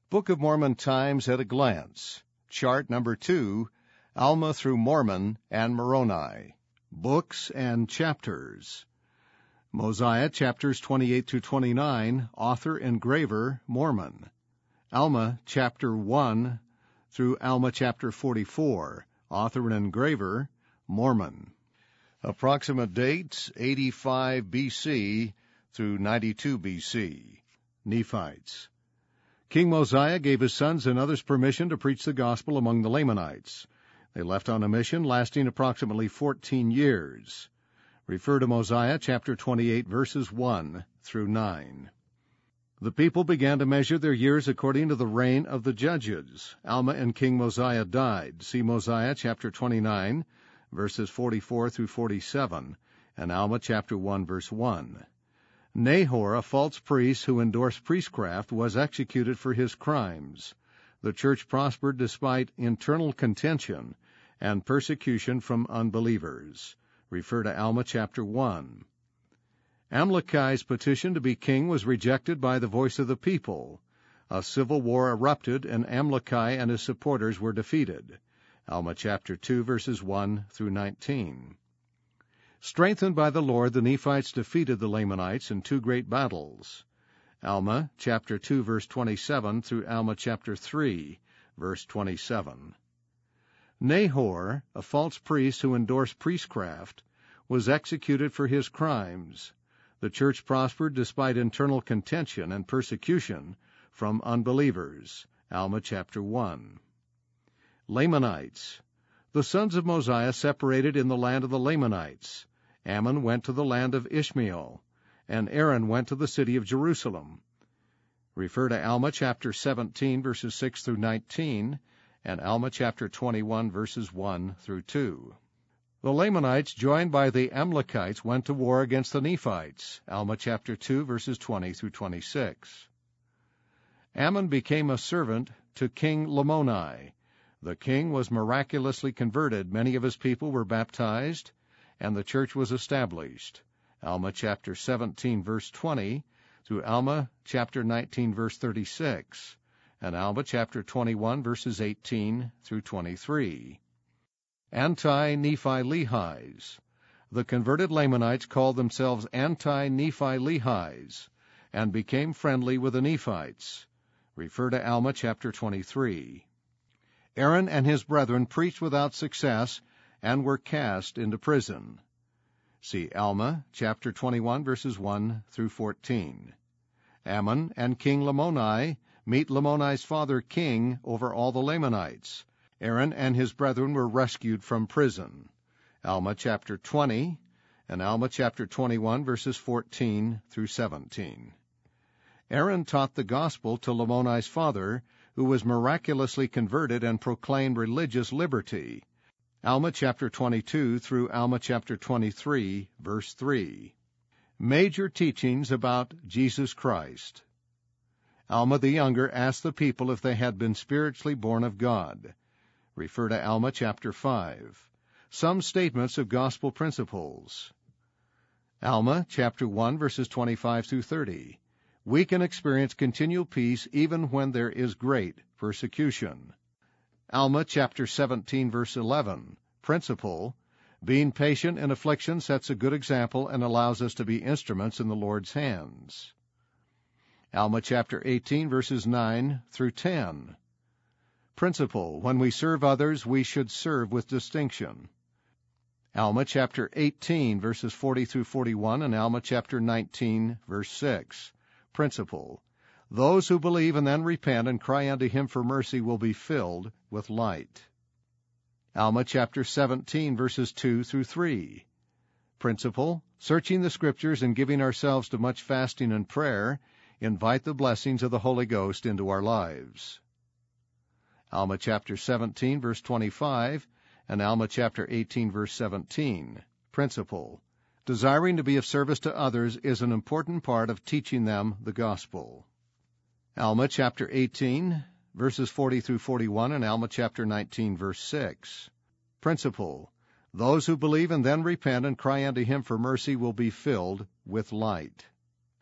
Book of Mormon Times at a Glance. Chart number 2, Alma through Mormon and Moroni. Books and Chapters. Mosiah, chapters 28 through 29, author, engraver, Mormon. Alma, chapter 1 through Alma, chapter 44, author and engraver, Mormon. Approximate dates, 85 BC through 92 BC. Nephites. King Mosiah gave his sons and others permission to preach the gospel among the Lamanites. They left on a mission lasting approximately 14 years. Refer to Mosiah chapter 28, verses 1 through 9. The people began to measure their years according to the reign of the judges. Alma and King Mosiah died. See Mosiah chapter 29, verses 44 through 47, and Alma chapter 1, verse 1. Nahor, a false priest who endorsed priestcraft, was executed for his crimes. The church prospered despite internal contention and persecution from unbelievers. Refer to Alma chapter 1. Amaleki's petition to be king was rejected by the voice of the people. A civil war erupted, and Amaleki and his supporters were defeated. Alma chapter 2, verses 1 through 19. Strengthened by the Lord, the Nephites defeated the Lamanites in 2 great battles. Alma chapter 2, verse 27 through Alma chapter 3, verse 27. Nahor, a false priest who endorsed priestcraft, was executed for his crimes. The church prospered despite internal contention and persecution from unbelievers. Alma chapter 1. Lamanites. The sons of Mosiah separated in the land of the Lamanites. Ammon went to the land of Ishmael, and Aaron went to the city of Jerusalem. Refer to Alma chapter 17, verses 6 through 19, and Alma chapter 21, verses 1 through 2. The Lamanites, joined by the Amalekites, went to war against the Nephites. Alma chapter 2, verses 20 through 26. Ammon became a servant to King Lamoni. The king was miraculously converted. Many of his people were baptized, and the church was established. Alma chapter 17, verse 20, through Alma chapter 19, verse 36, and Alma chapter 21, verses 18 through 23. Anti-Nephi-Lehies. The converted Lamanites called themselves Anti-Nephi-Lehies and became friendly with the Nephites. Refer to Alma chapter 23. Aaron and his brethren preached without success and were cast into prison. See Alma chapter 21, verses 1 through 14. Ammon and King Lamoni meet Lamoni's father king over all the Lamanites. Aaron and his brethren were rescued from prison. Alma chapter 20 and Alma chapter 21, verses 14 through 17. Aaron taught the gospel to Lamoni's father, who was miraculously converted and proclaimed religious liberty. Alma chapter 22 through Alma chapter 23, verse 3. Major teachings about Jesus Christ. Alma the Younger asked the people if they had been spiritually born of God. Refer to Alma chapter 5. Some statements of gospel principles. Alma chapter 1, verses 25 through 30. We can experience continual peace even when there is great persecution. Alma chapter 17, verse 11. Principle. Being patient in affliction sets a good example and allows us to be instruments in the Lord's hands. Alma chapter 18, verses 9 through 10. Principle. When we serve others, we should serve with distinction. Alma chapter 18, verses 40 through 41, and Alma chapter 19, verse 6. Principle. Those who believe and then repent and cry unto him for mercy will be filled with light. Alma chapter 17, verses 2 through 3. Principle. Searching the Scriptures and giving ourselves to much fasting and prayer, invite the blessings of the Holy Ghost into our lives. Alma chapter 17, verse 25, and Alma chapter 18, verse 17. Principle. Desiring to be of service to others is an important part of teaching them the gospel. Alma chapter 18, verses 40 through 41, and Alma chapter 19, verse 6. Principle. Those who believe and then repent and cry unto him for mercy will be filled with light.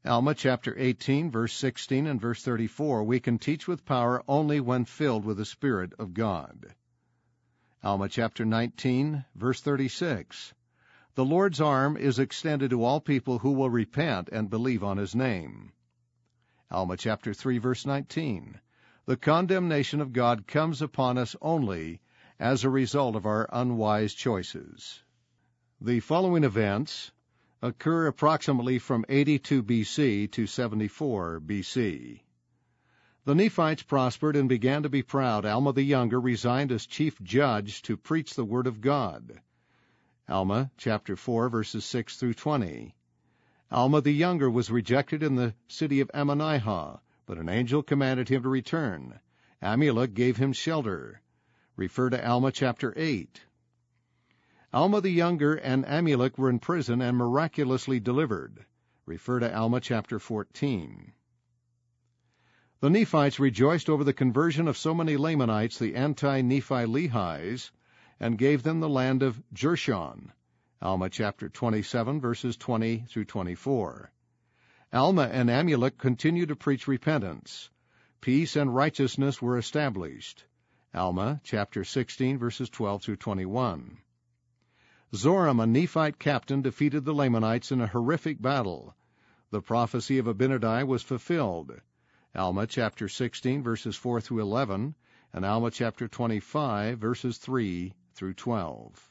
Alma chapter 18, verse 16 and verse 34, we can teach with power only when filled with the Spirit of God. Alma chapter 19, verse 36, the Lord's arm is extended to all people who will repent and believe on his name. Alma chapter 3, verse 19, the condemnation of God comes upon us only as a result of our unwise choices. The following events occur approximately from 82 BC to 74 BC. The Nephites prospered and began to be proud. Alma the Younger resigned as chief judge to preach the word of God. Alma chapter 4, verses 6 through 20. Alma the Younger was rejected in the city of Ammonihah, but an angel commanded him to return. Amulek gave him shelter. Refer to Alma chapter 8. Alma the Younger and Amulek were in prison and miraculously delivered. Refer to Alma chapter 14. The Nephites rejoiced over the conversion of so many Lamanites, the anti-Nephi-Lehies, and gave them the land of Jershon. Alma chapter 27, verses 20 through 24. Alma and Amulek continued to preach repentance. Peace and righteousness were established. Alma chapter 16, verses 12 through 21. Zoram, a Nephite captain, defeated the Lamanites in a horrific battle. The prophecy of Abinadi was fulfilled. Alma chapter 16, verses 4 through 11, and Alma chapter 25, verses 3 through 12.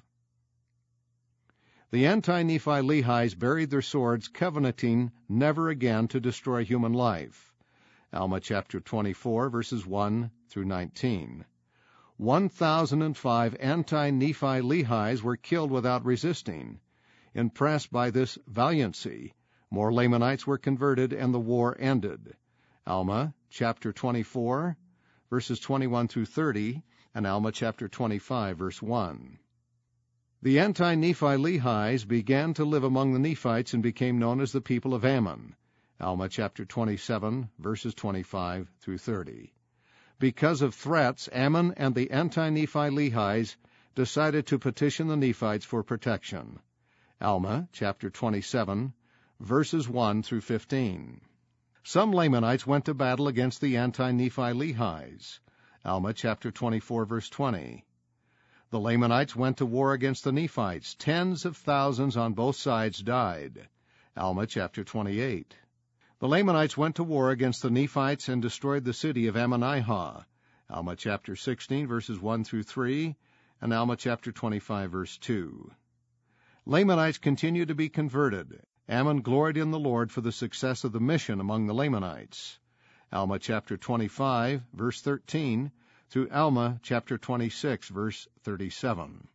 The anti-Nephi-Lehies buried their swords, covenanting never again to destroy human life. Alma chapter 24, verses 1 through 19. 1,005 anti-Nephi-Lehies were killed without resisting. Impressed by this valiancy, more Lamanites were converted and the war ended. Alma chapter 24, verses 21 through 30, and Alma chapter 25, verse 1. The anti-Nephi-Lehies began to live among the Nephites and became known as the people of Ammon. Alma chapter 27, verses 25 through 30. Because of threats, Ammon and the anti-Nephi-Lehies decided to petition the Nephites for protection. Alma chapter 27, verses 1 through 15. Some Lamanites went to battle against the anti-Nephi-Lehies. Alma chapter 24, verse 20. The Lamanites went to war against the Nephites. Tens of thousands on both sides died. Alma chapter 28. The Lamanites went to war against the Nephites and destroyed the city of Ammonihah. Alma chapter 16, verses 1 through 3, and Alma chapter 25, verse 2. Lamanites continued to be converted. Ammon gloried in the Lord for the success of the mission among the Lamanites. Alma chapter 25, verse 13, through Alma chapter 26, verse 37.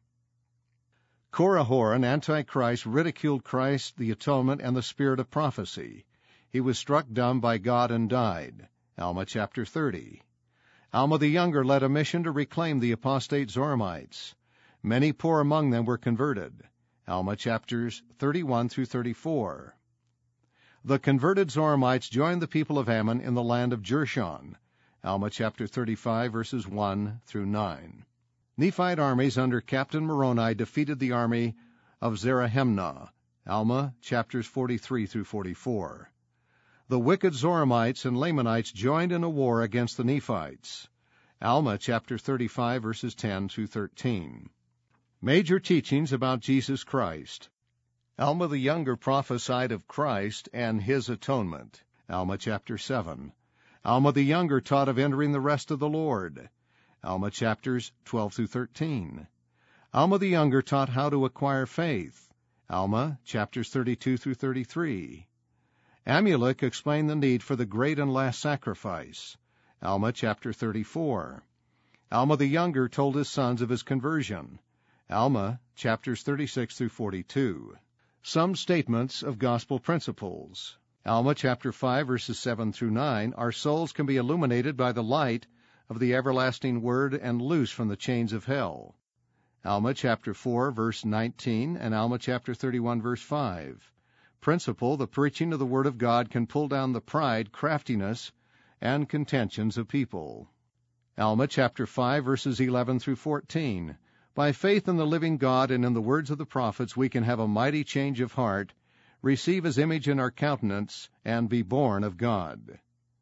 Korihor, an antichrist, ridiculed Christ, the atonement, and the spirit of prophecy. He was struck dumb by God and died. Alma chapter 30. Alma the Younger led a mission to reclaim the apostate Zoramites. Many poor among them were converted. Alma chapters 31 through 34. The converted Zoramites joined the people of Ammon in the land of Jershon. Alma chapter 35, verses 1 through 9. Nephite armies under Captain Moroni defeated the army of Zarahemnah. Alma chapters 43 through 44. The wicked Zoramites and Lamanites joined in a war against the Nephites. Alma chapter 35, verses 10 through 13. Major teachings about Jesus Christ. Alma the Younger prophesied of Christ and his atonement. Alma chapter 7. Alma the Younger taught of entering the rest of the Lord. Alma chapters 12 through 13. Alma the Younger taught how to acquire faith. Alma chapters 32 through 33. Amulek explained the need for the great and last sacrifice. Alma chapter 34. Alma the Younger told his sons of his conversion. Alma chapters 36 through 42. Some statements of gospel principles. Alma chapter 5, verses 7 through 9. Our souls can be illuminated by the light of the everlasting word and loose from the chains of hell. Alma chapter 4, verse 19, and Alma chapter 31, verse 5. Principle: the preaching of the word of God can pull down the pride, craftiness, and contentions of people. Alma chapter 5, verses 11 through 14. By faith in the living God and in the words of the prophets, we can have a mighty change of heart, receive his image in our countenance, and be born of God.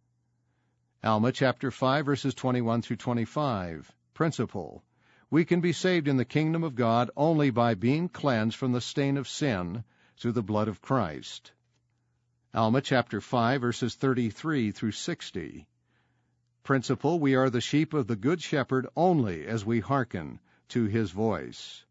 Alma chapter 5, verses 21 through 25. Principle: we can be saved in the kingdom of God only by being cleansed from the stain of sin through the blood of Christ. Alma chapter 5, verses 33 through 60. Principle: we are the sheep of the Good Shepherd only as we hearken to his voice.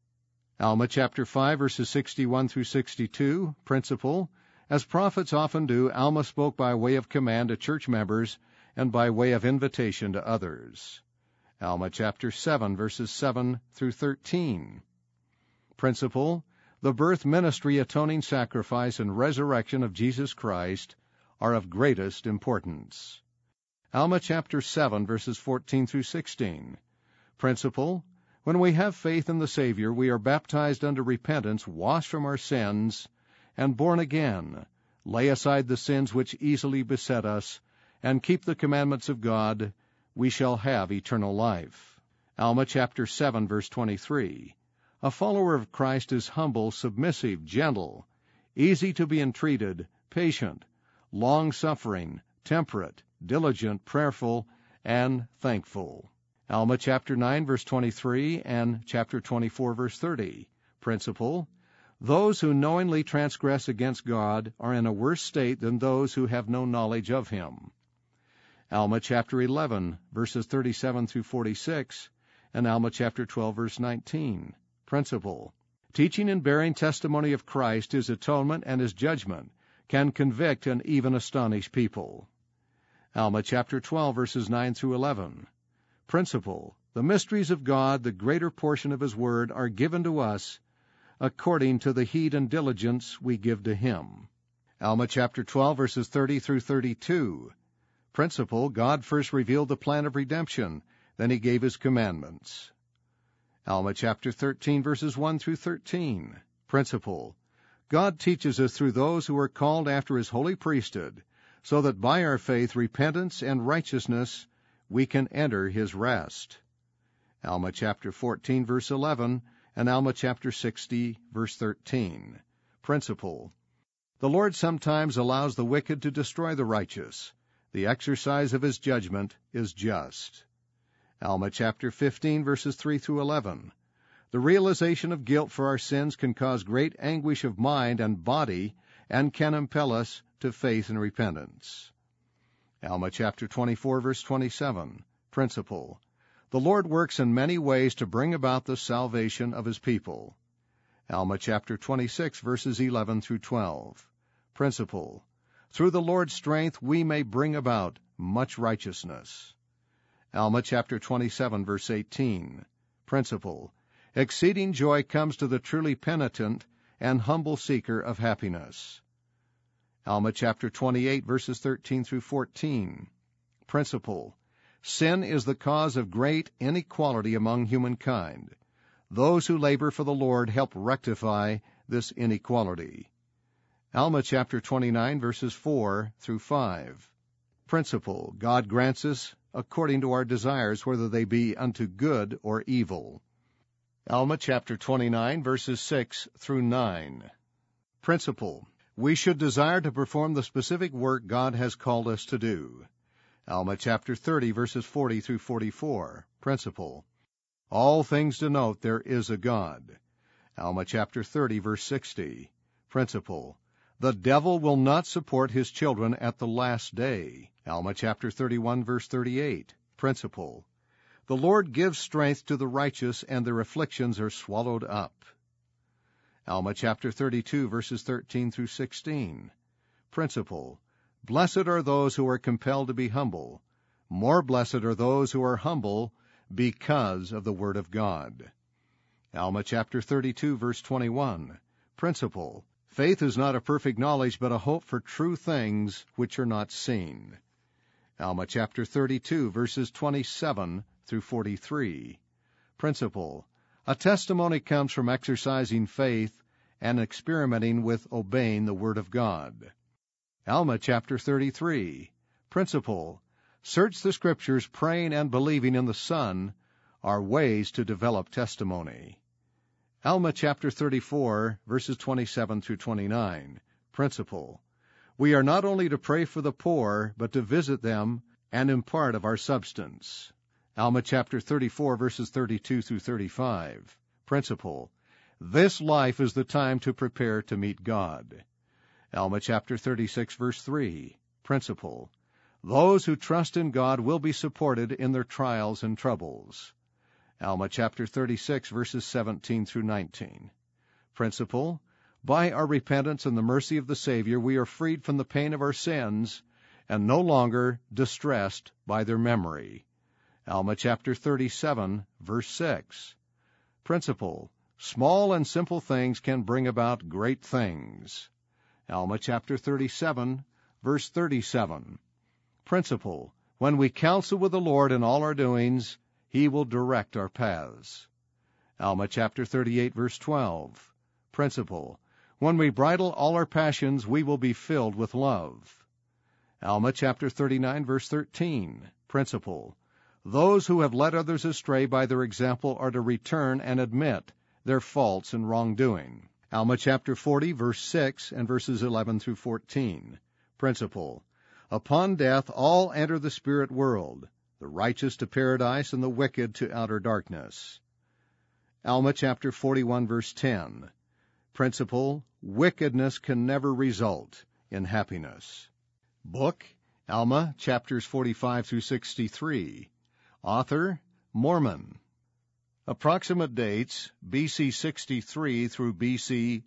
Alma chapter 5, verses 61 through 62. Principle: as prophets often do, Alma spoke by way of command to church members and by way of invitation to others. Alma chapter 7, verses 7 through 13. Principle: the birth, ministry, atoning sacrifice, and resurrection of Jesus Christ are of greatest importance. Alma chapter 7, verses 14 through 16. Principle: when we have faith in the Savior, we are baptized unto repentance, washed from our sins, and born again, lay aside the sins which easily beset us, and keep the commandments of God, we shall have eternal life. Alma chapter 7, verse 23. A follower of Christ is humble, submissive, gentle, easy to be entreated, patient, long-suffering, temperate, diligent, prayerful, and thankful. Alma chapter 9, verse 23, and chapter 24, verse 30. Principle: those who knowingly transgress against God are in a worse state than those who have no knowledge of him. Alma chapter 11, verses 37 through 46, and Alma chapter 12, verse 19. Principle: teaching and bearing testimony of Christ, his atonement, and his judgment can convict and even astonish people. Alma chapter 12, verses 9 through 11. Principle: the mysteries of God, the greater portion of his word, are given to us according to the heed and diligence we give to him. Alma chapter 12, verses 30 through 32. Principle: God first revealed the plan of redemption, then he gave his commandments. Alma chapter 13, verses 1 through 13. Principle: God teaches us through those who are called after his holy priesthood, so that by our faith, repentance, and righteousness we can enter his rest. Alma chapter 14, verse 11, and Alma chapter 60, verse 13. Principle: the Lord sometimes allows the wicked to destroy the righteous. The exercise of his judgment is just. Alma chapter 15, verses 3 through 11. The realization of guilt for our sins can cause great anguish of mind and body and can impel us to faith and repentance. Alma chapter 24, verse 27. Principle: the Lord works in many ways to bring about the salvation of his people. Alma chapter 26, verses 11 through 12. Principle: through the Lord's strength we may bring about much righteousness. Alma chapter 27, verse 18. Principle: exceeding joy comes to the truly penitent and humble seeker of happiness. Alma chapter 28, verses 13 through 14. Principle: sin is the cause of great inequality among humankind. Those who labor for the Lord help rectify this inequality. Alma chapter 29, verses 4 through 5. Principle: God grants us according to our desires, whether they be unto good or evil. Alma chapter 29, verses 6 through 9. Principle: we should desire to perform the specific work God has called us to do. Alma chapter 30, verses 40 through 44. Principle: all things denote there is a God. Alma chapter 30, verse 60. Principle: the devil will not support his children at the last day. Alma chapter 31, verse 38. Principle: the Lord gives strength to the righteous, and their afflictions are swallowed up. Alma chapter 32, verses 13 through 16. Principle: blessed are those who are compelled to be humble. More blessed are those who are humble because of the word of God. Alma chapter 32, verse 21. Principle: faith is not a perfect knowledge, but a hope for true things which are not seen. Alma chapter 32, verses 27 through 43. Principle: a testimony comes from exercising faith and experimenting with obeying the Word of God. Alma chapter 33. Principle: search the Scriptures, praying and believing in the Son are ways to develop testimony. Alma chapter 34, verses 27 through 29. Principle: we are not only to pray for the poor, but to visit them and impart of our substance. Alma chapter 34, verses 32 through 35. Principle: this life is the time to prepare to meet God. Alma chapter 36, verse 3. Principle: those who trust in God will be supported in their trials and troubles. Alma chapter 36, verses 17 through 19. Principle: by our repentance and the mercy of the Savior, we are freed from the pain of our sins and no longer distressed by their memory. Alma chapter 37, verse 6. Principle: small and simple things can bring about great things. Alma chapter 37, verse 37. Principle: when we counsel with the Lord in all our doings, He will direct our paths. Alma chapter 38, verse 12. Principle: when we bridle all our passions, we will be filled with love. Alma chapter 39, verse 13. Principle: those who have led others astray by their example are to return and admit their faults and wrongdoing. Alma chapter 40, verse 6 and verses 11 through 14. Principle: upon death all enter the spirit world, the righteous to paradise and the wicked to outer darkness. Alma chapter 41, verse 10. Principle: wickedness can never result in happiness. Book: Alma chapters 45 through 63. Author: Mormon. Approximate dates: BC 63 through BC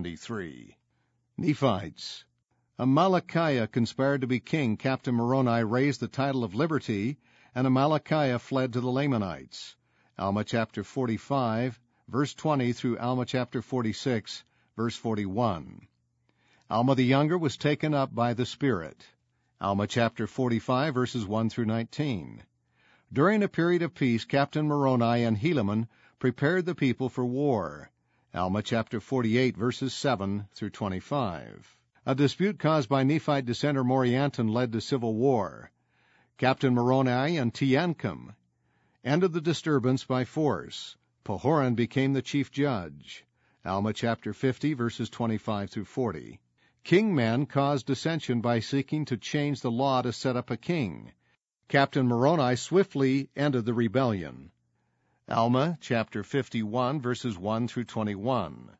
73. Nephites. Amalickiah conspired to be king. Captain Moroni raised the title of liberty, and Amalickiah fled to the Lamanites. Alma chapter 45, verse 20 through Alma chapter 46, verse 41. Alma the younger was taken up by the Spirit. Alma chapter 45, verses 1 through 19. During a period of peace, Captain Moroni and Helaman prepared the people for war. Alma chapter 48, verses 7 through 25. A dispute caused by Nephite dissenter Morianton led to civil war. Captain Moroni and Teancum ended the disturbance by force. Pahoran became the chief judge. Alma chapter 50, verses 25 through 40. King men caused dissension by seeking to change the law to set up a king. Captain Moroni swiftly ended the rebellion. Alma chapter 51, verses 1 through 21.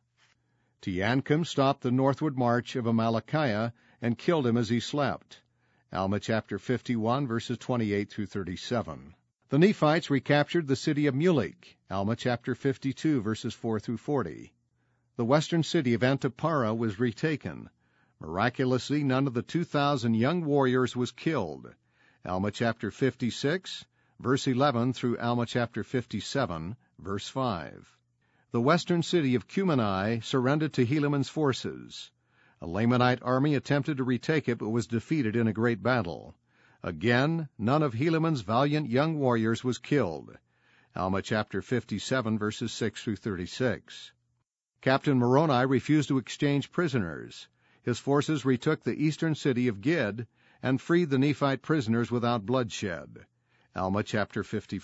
Teancum stopped the northward march of Amalickiah and killed him as he slept. Alma chapter 51, verses 28 through 37. The Nephites recaptured the city of Mulek. Alma chapter 52, verses 4 through 40. The western city of Antipara was retaken. Miraculously, none of the 2,000 young warriors was killed. Alma chapter 56, verse 11 through Alma chapter 57, verse 5. The western city of Cumeni surrendered to Helaman's forces. A Lamanite army attempted to retake it, but was defeated in a great battle. Again, none of Helaman's valiant young warriors was killed. Alma chapter 57, verses 6 through 36. Captain Moroni refused to exchange prisoners. His forces retook the eastern city of Gid and freed the Nephite prisoners without bloodshed. Alma chapter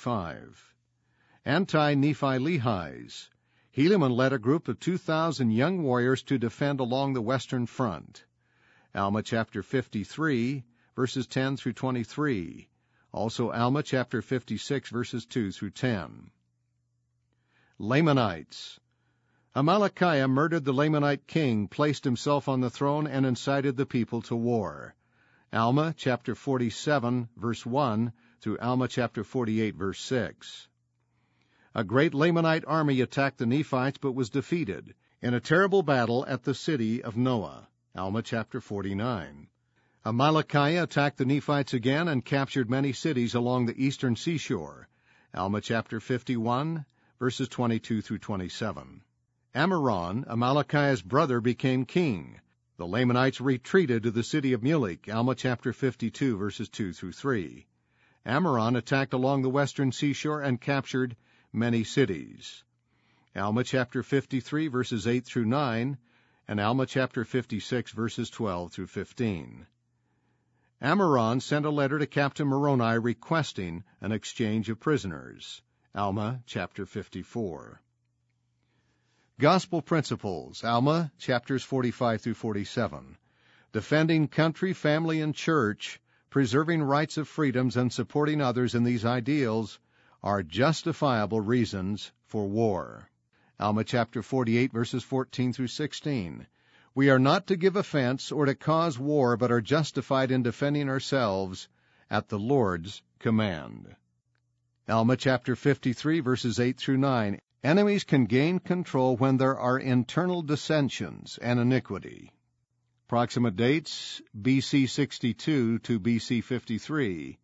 55. Anti-Nephi-Lehi's. Helaman led a group of 2,000 young warriors to defend along the western front. Alma chapter 53, verses 10 through 23. Also Alma chapter 56, verses 2 through 10. Lamanites. Amalickiah murdered the Lamanite king, placed himself on the throne, and incited the people to war. Alma chapter 47, verse 1 through Alma chapter 48, verse 6. A great Lamanite army attacked the Nephites but was defeated in a terrible battle at the city of Noah. Alma chapter 49. Amalickiah attacked the Nephites again and captured many cities along the eastern seashore. Alma chapter 51, verses 22 through 27. Ammoron, Amalickiah's brother, became king. The Lamanites retreated to the city of Mulek. Alma chapter 52, verses 2 through 3. Ammoron attacked along the western seashore and captured many cities. Alma chapter 53, verses 8 through 9, and Alma chapter 56, verses 12 through 15. Ammoron sent a letter to Captain Moroni requesting an exchange of prisoners. Alma chapter 54. Gospel Principles, Alma, chapters 45 through 47. Defending country, family, and church, preserving rights of freedoms, and supporting others in these ideals are justifiable reasons for war. Alma chapter 48, verses 14 through 16. We are not to give offense or to cause war, but are justified in defending ourselves at the Lord's command. Alma chapter 53, verses 8 through 9. Enemies can gain control when there are internal dissensions and iniquity. Approximate dates, BC 62 to BC 53.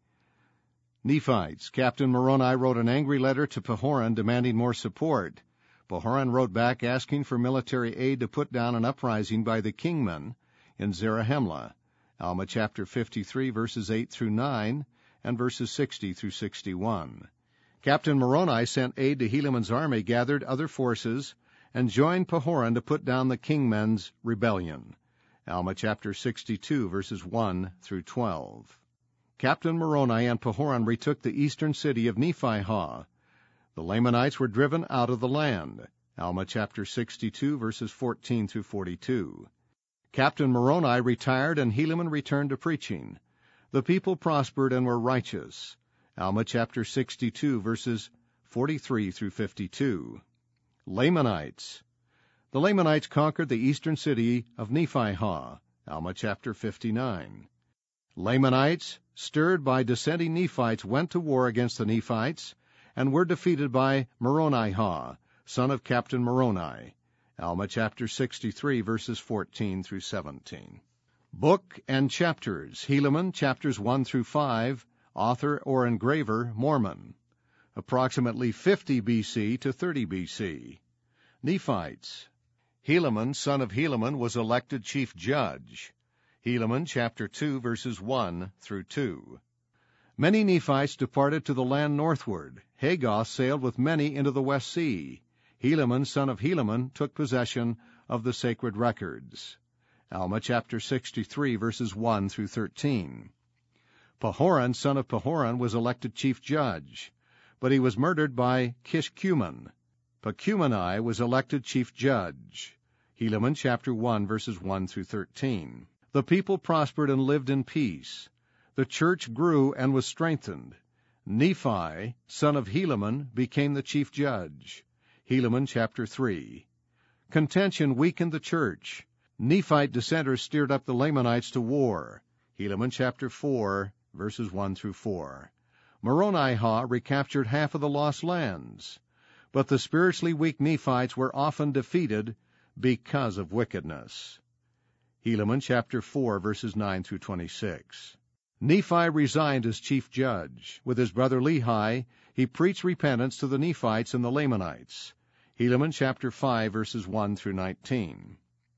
Nephites. Captain Moroni wrote an angry letter to Pahoran demanding more support. Pahoran wrote back asking for military aid to put down an uprising by the kingmen in Zarahemla. Alma chapter 53, verses 8 through 9, and verses 60 through 61. Captain Moroni sent aid to Helaman's army, gathered other forces, and joined Pahoran to put down the kingmen's rebellion. Alma chapter 62, verses 1 through 12. Captain Moroni and Pahoran retook the eastern city of Nephi-Ha. The Lamanites were driven out of the land. Alma chapter 62, verses 14 through 42. Captain Moroni retired, and Helaman returned to preaching. The people prospered and were righteous. Alma chapter 62, verses 43 through 52. Lamanites. The Lamanites conquered the eastern city of Nephi-Ha. Alma chapter 59. Lamanites, stirred by dissenting Nephites, went to war against the Nephites and were defeated by Moroni-Ha, son of Captain Moroni. Alma chapter 63, verses 14 through 17. Book and chapters. Helaman, chapters 1 through 5, author or engraver, Mormon. Approximately 50 BC to 30 BC. Nephites. Helaman, son of Helaman, was elected chief judge. Helaman, chapter 2, verses 1 through 2. Many Nephites departed to the land northward. Hagoth sailed with many into the West Sea. Helaman, son of Helaman, took possession of the sacred records. Alma chapter 63, verses 1 through 13. Pahoran, son of Pahoran, was elected chief judge, but he was murdered by Kishkumen. Pachumeni was elected chief judge. Helaman chapter 1, verses 1 through 13. The people prospered and lived in peace. The church grew and was strengthened. Nephi, son of Helaman, became the chief judge. Helaman chapter 3. Contention weakened the church. Nephite dissenters stirred up the Lamanites to war. Helaman chapter 4, verses 1 through 4. Moroni-Ha recaptured half of the lost lands. But the spiritually weak Nephites were often defeated because of wickedness. Helaman chapter 4, verses 9 through 26. Nephi resigned as chief judge. With his brother Lehi, he preached repentance to the Nephites and the Lamanites. Helaman chapter 5, verses 1 through 19.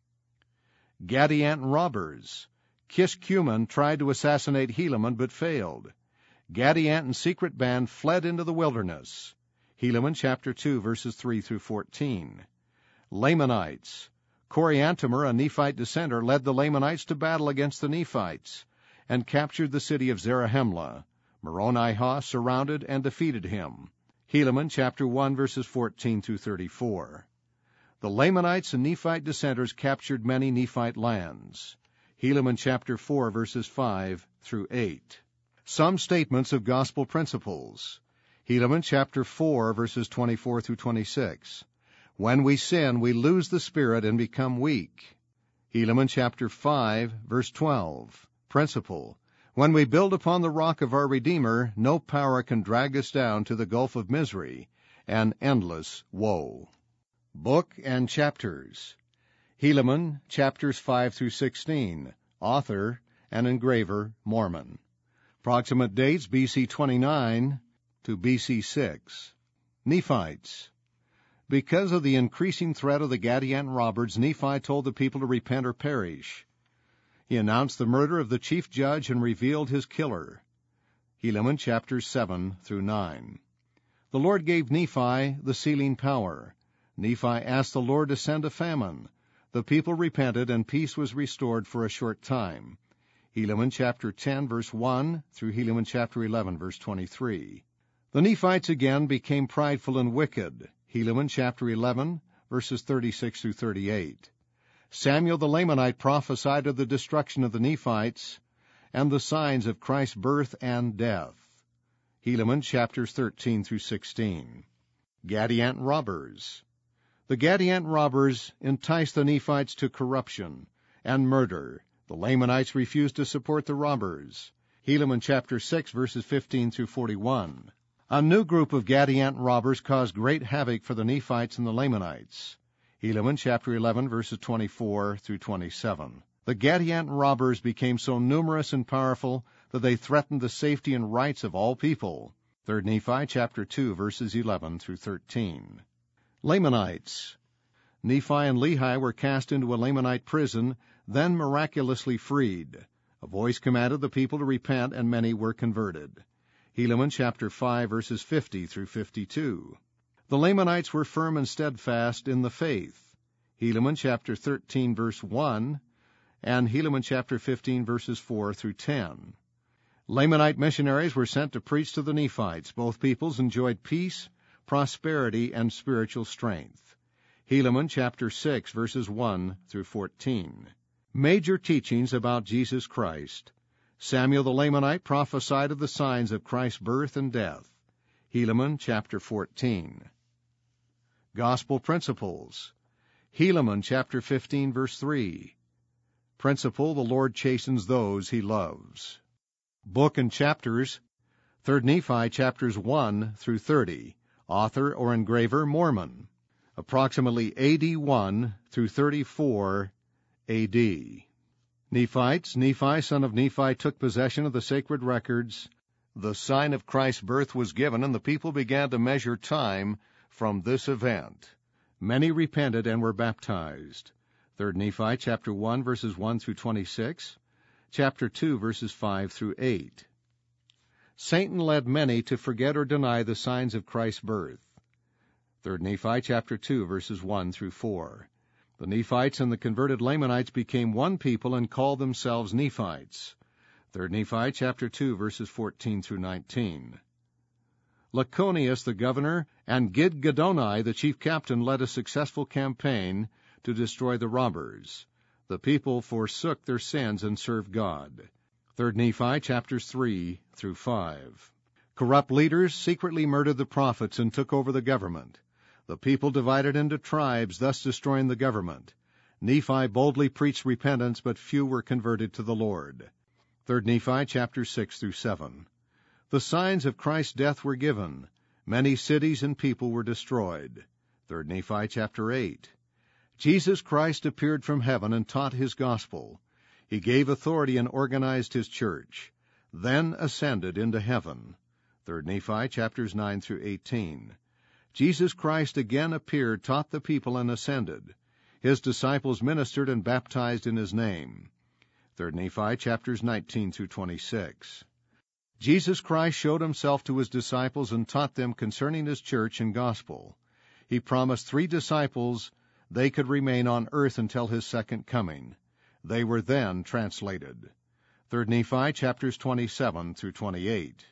Gadianton robbers. Kishkumen tried to assassinate Helaman but failed. Gadianton's secret band fled into the wilderness. Helaman chapter 2, verses 3 through 14. Lamanites. Coriantumr, a Nephite dissenter, led the Lamanites to battle against the Nephites and captured the city of Zarahemla. Moroni-Ha surrounded and defeated him. Helaman chapter 1, verses 14 through 34. The Lamanites and Nephite dissenters captured many Nephite lands. Helaman chapter 4, verses 5 through 8. Some statements of gospel principles. Helaman chapter 4, verses 24 through 26. When we sin, we lose the Spirit and become weak. Helaman chapter 5, verse 12. Principle. When we build upon the rock of our Redeemer, no power can drag us down to the gulf of misery and endless woe. Book and chapters. Helaman, chapters 5 through 16. Author and engraver, Mormon. Approximate dates, BC 29 to BC 6. Nephites. Because of the increasing threat of the Gadianton robbers, Nephi told the people to repent or perish. He announced the murder of the chief judge and revealed his killer. Helaman chapters 7 through 9. The Lord gave Nephi the sealing power. Nephi asked the Lord to send a famine. The people repented, and peace was restored for a short time. Helaman chapter 10, verse 1 through Helaman chapter 11, verse 23. The Nephites again became prideful and wicked. Helaman chapter 11, verses 36 through 38. Samuel the Lamanite prophesied of the destruction of the Nephites and the signs of Christ's birth and death. Helaman chapters 13 through 16. Gadiant robbers. The Gadiant robbers enticed the Nephites to corruption and murder. The Lamanites refused to support the robbers. Helaman chapter 6 verses 15 through 41. A new group of Gadiant robbers caused great havoc for the Nephites and the Lamanites. Helaman chapter 11 verses 24 through 27. The Gadiant robbers became so numerous and powerful that they threatened the safety and rights of all people. 3 Nephi chapter 2 verses 11 through 13. Lamanites. Nephi and Lehi were cast into a Lamanite prison, then miraculously freed. A voice commanded the people to repent, and many were converted. Helaman chapter 5 verses 50 through 52. The Lamanites were firm and steadfast in the faith. Helaman chapter 13 verse 1 and Helaman chapter 15 verses 4 through 10. Lamanite missionaries were sent to preach to the Nephites. Both peoples enjoyed peace, prosperity, and spiritual strength. Helaman chapter 6 verses 1 through 14. Major teachings about Jesus Christ. Samuel the Lamanite prophesied of the signs of Christ's birth and death. Helaman chapter 14. Gospel principles. Helaman chapter 15 verse 3. Principle: the Lord chastens those he loves. Book and chapters. 3 Nephi chapters 1 through 30. Author or engraver Mormon. Approximately AD 1 through 34 AD. Nephites. Nephi, son of Nephi, took possession of the sacred records. The sign of Christ's birth was given, and the people began to measure time from this event. Many repented and were baptized. 3 Nephi chapter 1 verses 1 through 26, chapter 2 verses 5 through 8. Satan led many to forget or deny the signs of Christ's birth. 3 Nephi chapter 2 verses 1 through 4. The Nephites and the converted Lamanites became one people and called themselves Nephites. 3 Nephi chapter 2 verses 14 through 19. Laconius the governor and Gidgiddoni the chief captain led a successful campaign to destroy the robbers. The people forsook their sins and served God. 3 Nephi chapters 3 through 5. Corrupt leaders secretly murdered the prophets and took over the government. The people divided into tribes, thus destroying the government. Nephi boldly preached repentance, but few were converted to the Lord. 3 Nephi chapters 6 through 7. The signs of Christ's death were given. Many cities and people were destroyed. 3 Nephi chapter 8. Jesus Christ appeared from heaven and taught his gospel. He gave authority and organized his church, then ascended into heaven. 3 Nephi chapters 9 through 18. Jesus Christ again appeared, taught the people, and ascended. His disciples ministered and baptized in his name. 3 Nephi chapters 19 through 26. Jesus Christ showed himself to his disciples and taught them concerning his church and gospel. He promised 3 disciples they could remain on earth until his second coming. They were then translated. 3 Nephi chapters 27 through 28.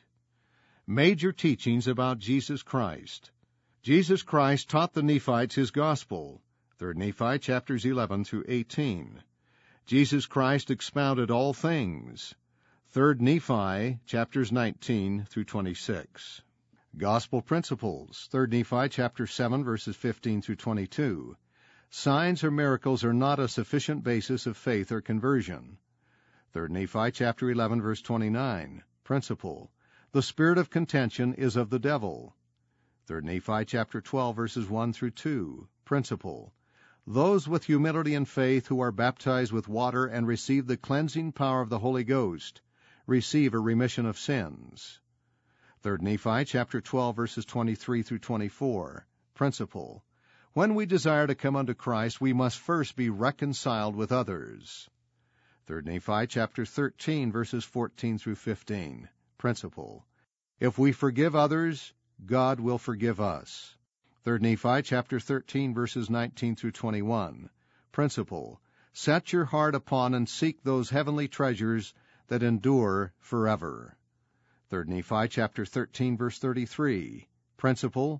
Major teachings about Jesus Christ. Jesus Christ taught the Nephites his gospel. 3 Nephi chapters 11 through 18. Jesus Christ expounded all things. 3 Nephi chapters 19 through 26. Gospel principles. 3 Nephi chapter 7 verses 15 through 22. Signs or miracles are not a sufficient basis of faith or conversion. 3 Nephi chapter 11 verse 29. Principle: the spirit of contention is of the devil. 3 Nephi chapter 12 verses 1 through 2. Principle: those with humility and faith who are baptized with water and receive the cleansing power of the Holy Ghost receive a remission of sins. 3 Nephi chapter 12 verses 23 through 24. Principle: when we desire to come unto Christ, we must first be reconciled with others. 3 Nephi chapter 13 verses 14 through 15. Principle: if we forgive others, God will forgive us. 3 Nephi chapter 13 verses 19 through 21. Principle: set your heart upon and seek those heavenly treasures that endure forever. 3 Nephi chapter 13 verse 33. Principle: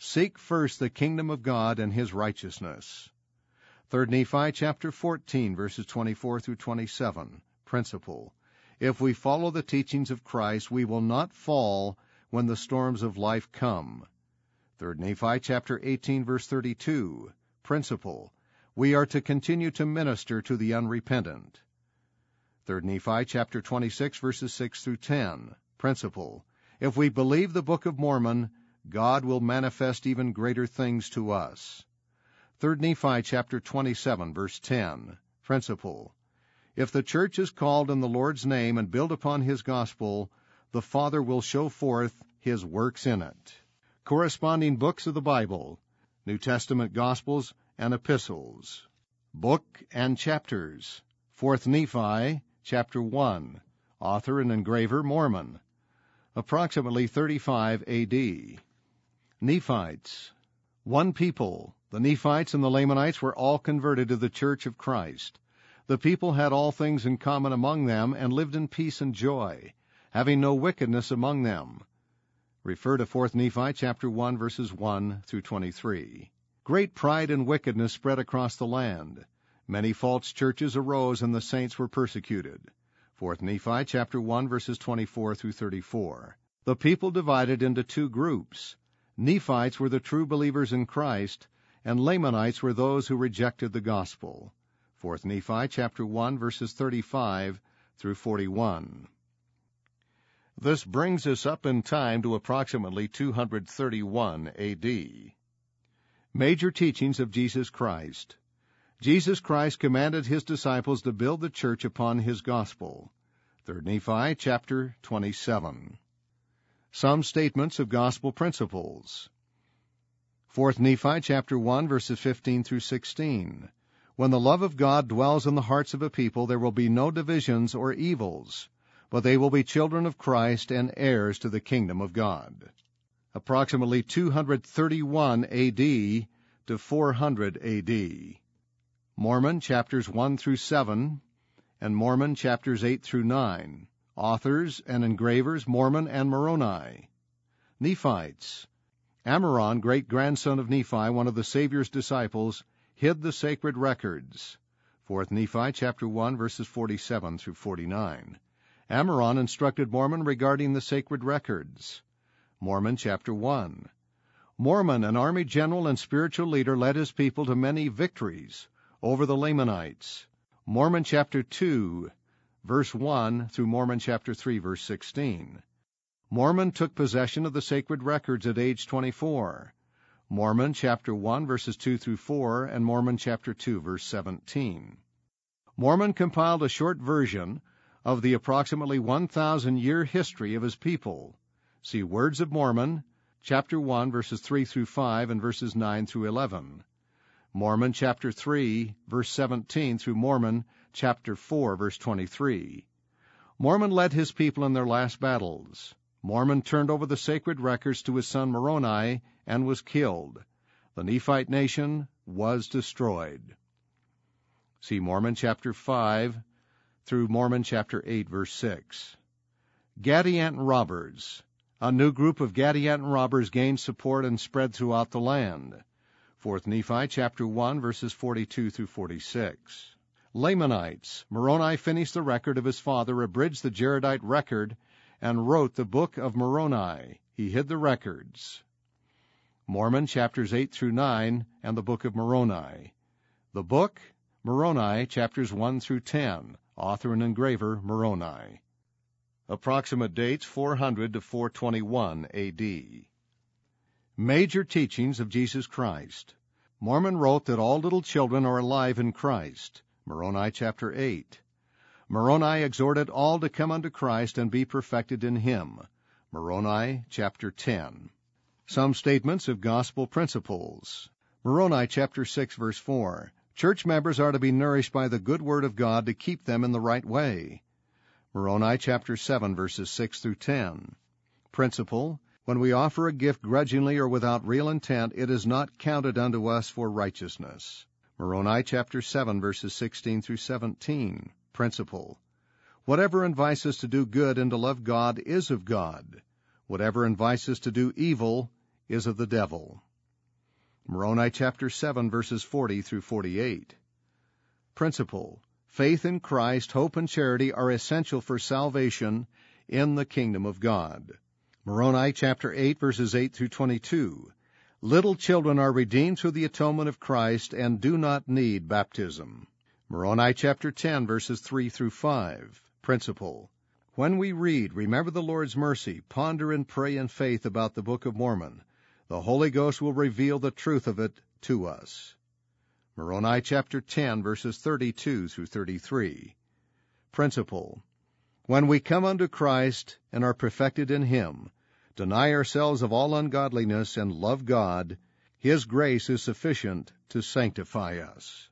Seek first the kingdom of God and his righteousness. 3 Nephi chapter 14, verses 24 through 27. Principle. If we follow the teachings of Christ, we will not fall when the storms of life come. 3 Nephi chapter 18, verse 32. Principle. We are to continue to minister to the unrepentant. 3 Nephi chapter 26, verses 6 through 10. Principle. If we believe the Book of Mormon, God will manifest even greater things to us. 3 Nephi chapter 27, verse 10. Principle. If the church is called in the Lord's name and built upon his gospel, the Father will show forth his works in it. Corresponding books of the Bible, New Testament Gospels and Epistles. Book and chapters. 4 Nephi, chapter 1. Author and engraver Mormon. Approximately 35 A.D. Nephites. One people. The Nephites and the Lamanites were all converted to the Church of Christ. The people had all things in common among them and lived in peace and joy, having no wickedness among them. Refer to 4 Nephi chapter 1, verses 1 through 23. Great pride and wickedness spread across the land. Many false churches arose and the saints were persecuted. 4 Nephi chapter 1, verses 24 through 34. The people divided into two groups. Nephites were the true believers in Christ, and Lamanites were those who rejected the gospel. 4 Nephi chapter 1, verses 35 through 41. This brings us up in time to approximately 231 A.D. Major teachings of Jesus Christ. Jesus Christ commanded his disciples to build the church upon his gospel. 3 Nephi chapter 27. Some statements of gospel principles. 4 Nephi chapter 1, verses 15 through 16. When the love of God dwells in the hearts of a people, there will be no divisions or evils, but they will be children of Christ and heirs to the kingdom of God. Approximately 231 A.D. to 400 A.D. Mormon chapters 1 through 7 and Mormon chapters 8 through 9. Authors and engravers Mormon and Moroni. Nephites. Ammoron, great-grandson of Nephi, one of the Savior's disciples, hid the sacred records. 4 Nephi chapter 1, verses 47 through 49. Ammoron instructed Mormon regarding the sacred records. Mormon chapter 1. Mormon, an army general and spiritual leader, led his people to many victories over the Lamanites. Mormon chapter 2, verse 1 through Mormon chapter 3, verse 16. Mormon took possession of the sacred records at age 24. Mormon chapter 1, verses 2 through 4, and Mormon chapter 2, verse 17. Mormon compiled a short version of the approximately 1,000-year history of his people. See Words of Mormon, chapter 1, verses 3 through 5, and verses 9 through 11. Mormon chapter 3, verse 17 through Mormon chapter 4, verse 23. Mormon led his people in their last battles. Mormon turned over the sacred records to his son Moroni and was killed. The Nephite nation was destroyed. See Mormon chapter 5 through Mormon chapter 8, verse 6. Gadianton robbers. A new group of Gadianton robbers gained support and spread throughout the land. 4 Nephi chapter 1, verses 42 through 46. Lamanites. Moroni finished the record of his father, abridged the Jaredite record, and wrote the book of Moroni. He hid the records. Mormon chapters 8 through 9 and the book of Moroni. The book, Moroni, chapters 1 through 10. Author and engraver, Moroni. Approximate dates 400 to 421 A.D. Major teachings of Jesus Christ. Mormon wrote that all little children are alive in Christ. Moroni chapter 8. Moroni exhorted all to come unto Christ and be perfected in him. Moroni chapter 10. Some statements of gospel principles. Moroni chapter 6, verse 4. Church members are to be nourished by the good word of God to keep them in the right way. Moroni chapter 7, verses 6 through 10. Principle. When we offer a gift grudgingly or without real intent, it is not counted unto us for righteousness. Moroni chapter 7, verses 16 through 17. Principle. Whatever invites us to do good and to love God is of God. Whatever invites us to do evil is of the devil. Moroni chapter 7, verses 40 through 48. Principle: faith in Christ, hope, and charity are essential for salvation in the kingdom of God. Moroni chapter 8, verses 8 through 22. Little children are redeemed through the atonement of Christ and do not need baptism. Moroni chapter 10, verses 3 through 5. Principle: when we read, remember the Lord's mercy, ponder and pray in faith about the Book of Mormon. The Holy Ghost will reveal the truth of it to us. Moroni chapter 10, verses 32 through 33. Principle: when we come unto Christ and are perfected in Him, deny ourselves of all ungodliness and love God, His grace is sufficient to sanctify us.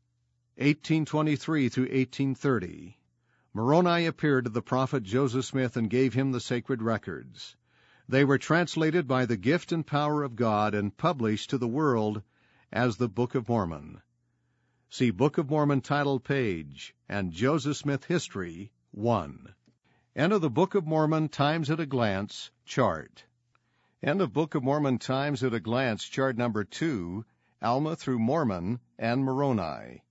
1823 through 1830. Moroni appeared to the prophet Joseph Smith and gave him the sacred records. They were translated by the gift and power of God and published to the world as the Book of Mormon. See Book of Mormon title page and Joseph Smith History 1. End of the Book of Mormon Times at a Glance chart. End of Book of Mormon Times at a Glance chart number 2, Alma through Mormon and Moroni.